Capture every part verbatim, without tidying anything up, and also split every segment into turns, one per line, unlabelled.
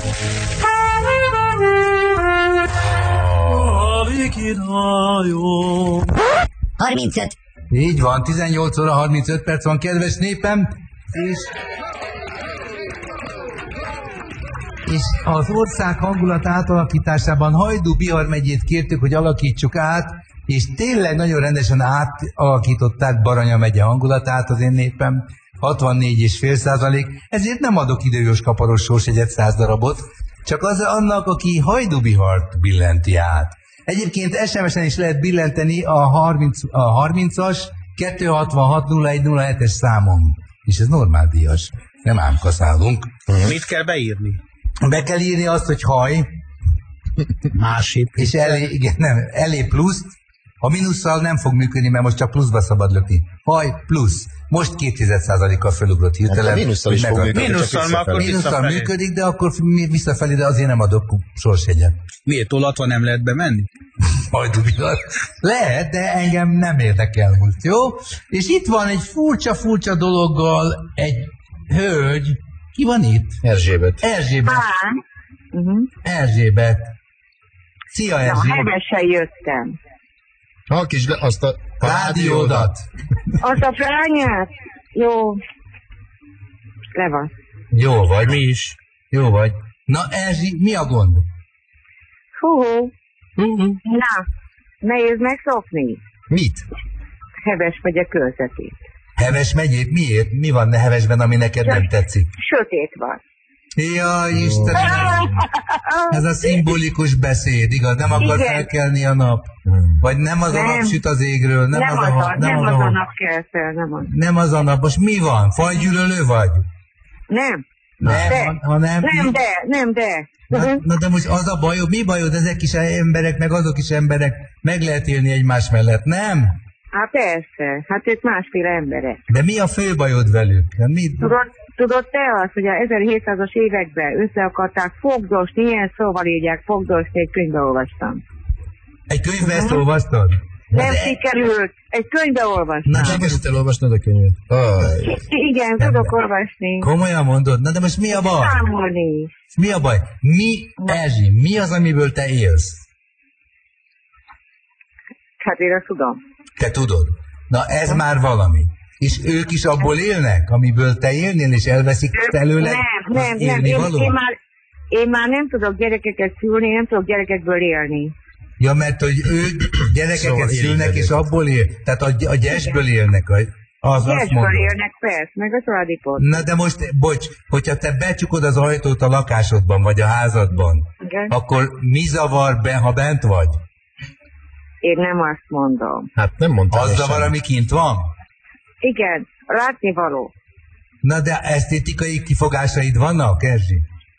harmincöt.
Így van, tizennyolc óra harmincöt perc van, kedves népem, és... És az ország hangulat átalakításában Hajdú Bihar megyét kértük, hogy alakítsuk át, és tényleg nagyon rendesen átalakították Baranya megye hangulatát az én népem, hatvannégy egész öt százalék, ezért nem adok időjós kaparos sorsjegyet száz darabot, csak az annak, aki Hajdú Bihart billenti át. Egyébként es em es-en is lehet billenteni a, harminc, a harmincas kettőszázhatvanhat nulla egy nulla hetes számon. És ez normál díjas, nem ám kaszálunk.
Mit kell beírni?
Be kell írni azt, hogy haj.
Másik.
És elé, igen, nem, elé pluszt. A mínusszal nem fog működni, mert most csak pluszba szabad lökni. Haj plusz. Most két százalékkal felugrott hirtelen.
Hát a mínusszal is fog működni.
Mínusszal,
mínusszal működik, de akkor visszafelé, de azért nem adok sorsjegyet.
Miért tolatva nem lehet bemenni?
Majd ugyan. Lehet, de engem nem érdekel most, jó? És itt van egy furcsa-furcsa dologgal egy hölgy. Ki van itt?
Erzsébet.
Erzsébet.
Uh-huh.
Erzsébet. Szia, Erzsébet.
Na, hevesen jöttem.
Ha kis le azt a
rádiódat.
Azt a frányát? Jó. Le van.
Jó vagy.
Mi is.
Jó vagy. Na, Erzsi, mi a gond?
Hú. Uh-huh. Na, nehéz megszokni.
Mit?
Heves megye körzetét.
Heves megyét? Miért? Mi van Hevesben, ami neked nem tetszik?
Sötét van.
Jaj, Istenem! Ez a szimbolikus beszéd, igaz? Nem akar
Igen.
felkelni a nap? Vagy nem az
Nem.
a nap süt az égről? Nem,
Nem
az,
az
a,
a, nem
az,
az
a,
a nap kell fel, nem az.
nem az a nap. Most mi van? Fajgyűlölő vagy?
Nem.
Nem,
De.
ha, ha nem,
Nem, de, nem, de.
Na, na de most az a bajod, mi bajod? Ezek is emberek, meg azok is emberek. Meg lehet élni egymás mellett, nem?
Hát persze, hát ők másféle emberek.
De mi a fő bajod velük? Mi?
Tudod, tudod te azt, hogy a ezerhétszázas években össze akarták fogdosni, ilyen szóval írják, fogdosni, egy könyvbe olvastam.
Egy könyvbe ezt olvastad?
Nem de... sikerült, egy könyvbe olvastam.
Na, sikerült elolvasnod a könyvet? Aj.
Igen, nem tudok olvasni.
Komolyan mondod? Na de most mi a baj?
Számolni is.
Mi a baj? Mi, Erzsi, mi az, amiből te élsz?
Hát én azt tudom.
Te tudod. Na ez ha? Már valami. És ők is abból élnek, amiből te élnél, és elveszik előleg?
Nem, nem, nem. Én, én, már, én már nem tudok gyerekeket szülni, nem tudok gyerekekből élni.
Ja, mert hogy ők gyerekeket szóval szülnek, és abból él. Tehát a, a gyesből élnek. Az
gyesből élnek, persze, meg a családi pont.
Na de most, bocs, hogyha te becsukod az ajtót a lakásodban, vagy a házadban, igen, akkor mi zavar be, ha bent vagy?
Én nem azt mondom.
Hát nem mondtam.
Az zavar, ami kint van?
Igen, látnivaló.
Na de esztétikai kifogásaid vannak, Erzsi?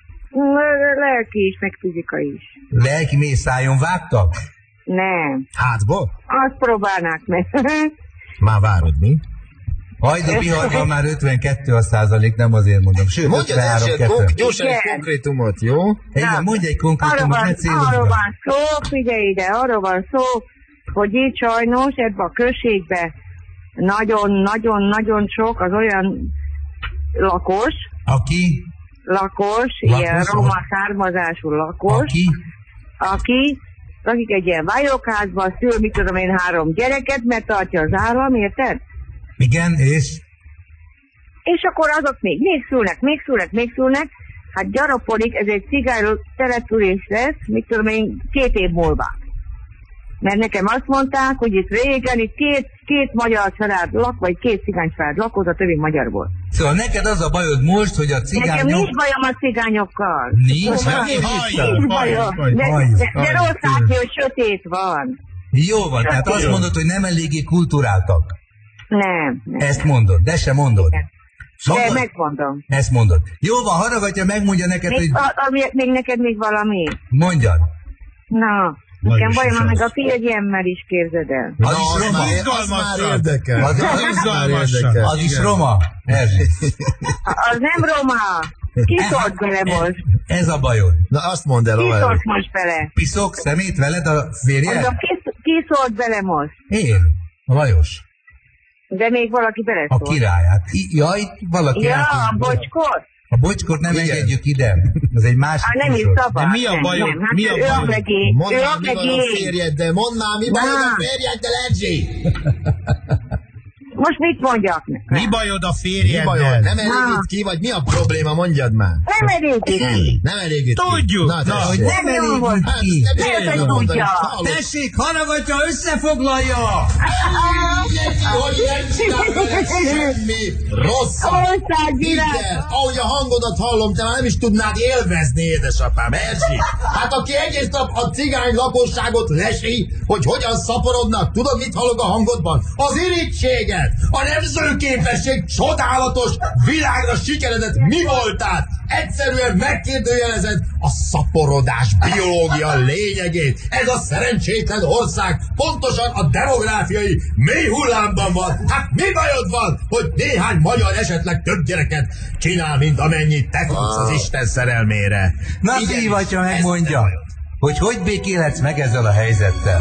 Lelki is, meg fizikai is.
Lelki mészájon vágtak?
Nem.
Hátba?
Azt próbálnák meg.
Már várod, mi?
Hajdú Biharban már ötvenkettő a százalék, nem azért mondom. Sőt,
mondja
ötvenhárom
konk- gyorsan egy konkrétumot, jó?
Igen, mondj egy konkrétumot, ne célozd.
Arról van szó, figyelj ide, arról van szó, hogy itt sajnos ebben a községben nagyon-nagyon-nagyon sok az olyan lakos,
aki,
lakos,
lakos
ilyen roma származású lakos,
aki,
aki, akik egy ilyen vályokházban szül, mit tudom én, három gyereket, mert tartja az állam, érted?
Igen, és?
És akkor azok még, még szülnek, még szülnek, még szülnek, hát gyarapodik, ez egy cigány település lesz, mit tudom én, két év múlva. Mert nekem azt mondták, hogy itt régen itt két, két magyar család lak, vagy két cigány család lakott, a többi magyar volt.
Szóval neked az a bajod most, hogy a cigányok...
Nekem nincs bajom a cigányokkal.
Nincs?
Szóval nincs bajom. De, de, de rossz látni, hogy sötét van.
Jó van, tehát azt mondod, hogy nem eléggé kulturáltak.
Nem. nem.
Ezt mondod, de se mondod.
De megmondom.
Ezt mondod. Jó van, haragadja, megmondja neked,
még,
hogy...
A, a, még neked még valami.
Mondjad.
Na, nekem bajom van meg a férjemmel is, képzeld el.
Az is roma.
Az már érdekel.
Az, az, az, érdekel. Az is roma. Erzsi.
Az nem roma. Ki szólt bele most?
Ez a bajod.
Na azt mondd el.
Ki szólt most bele?
Piszok szemét veled a férjed?
Ki, ki szólt bele most?
Én. A Lajos.
De még valaki beleszólt.
A királyát. I, ja, itt valaki
Ja,
át,
Bocskor?
A bocskort nem
Igen.
engedjük ide. Ez egy másik
Hát nem is
műsor.
szabad.
De mi a
nem,
bajod?
nem. Hát
Mi a
ő
bajod?
ablegi,
Mondd
ő
már, mi van a
ablegi.
férjeddel, mondd már, mi bajod a
Na.
férjeddel, Erzsi?
Most mit mondjak?
Mi bajod a
Mi
férjeddel?
bajod? Nem elégít
Na.
ki, vagy mi a probléma, mondjad már.
Nem elégít.
Nem elégít ki.
Tudjuk.
Na,
Na,
tessék.
Hogy nem
Nem jó
elég
volt.
Hát,
ki.
ezt nem
Miért
értem
hogy
mondani,
tudja?
hallod?
Tessék, hallgatja, összefoglalja!
Hogy nem csinálod semmi rosszat.
Országgyűlölet.
Igen, ahogy a hangodat hallom, te már nem is tudnád élvezni, édesapám, Erzsi. Hát aki egész nap a cigány lakosságot lesi, hogy hogyan szaporodnak, tudod, mit hallok a hangodban? Az irítséget, a nemzőképesség csodálatos, világra sikeredett mi voltál? Egyszerűen megkérdőjelezed a szaporodás biológia lényegét. Ez a szerencsétlen ország pontosan a demográfiai mély hullámban van. Hát mi bajod van, hogy néhány magyar esetleg több gyereket csinál, mint amennyit te tudsz az Isten szerelmére?
Na,
Igen,
szívatja,
ez
megmondja,
te bajod.
hogy hogy békélhetsz meg ezzel a helyzettel.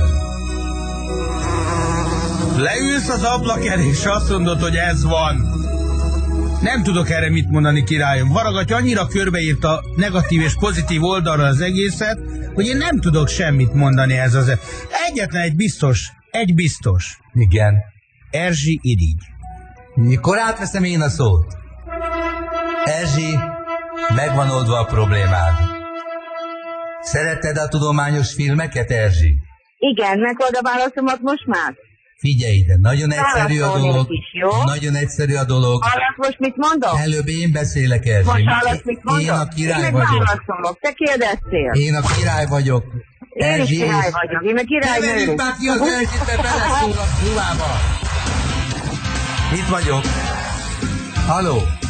Leülsz az ablak elé, és azt mondod, hogy ez van. Nem tudok erre mit mondani, királyom. Varagaty annyira körbeírt a negatív és pozitív oldalra az egészet, hogy én nem tudok semmit mondani ez az. Egyetlen egy biztos, egy biztos.
Igen.
Erzsi irigy.
Mikor átveszem én a szót? Erzsi, megvan oldva a problémád. Szereted a tudományos filmeket, Erzsi?
Igen, megold a válaszomat most már?
Figyelj ide, nagyon egyszerű a
Válaszolnék
dolog.
is, jó?
Nagyon egyszerű a dolog.
Hallasz most mit mondok?
Előbb én beszélek, Erzsi.
Most hallasz mit mondok?
Én a király
én
vagyok.
válaszolok, te kérdeztél.
Én a király vagyok.
Én is király vagyok, én a király
Keverjük
nő.
már ki az Erzsit, mert beleszól a ruhába. Itt vagyok. Haló?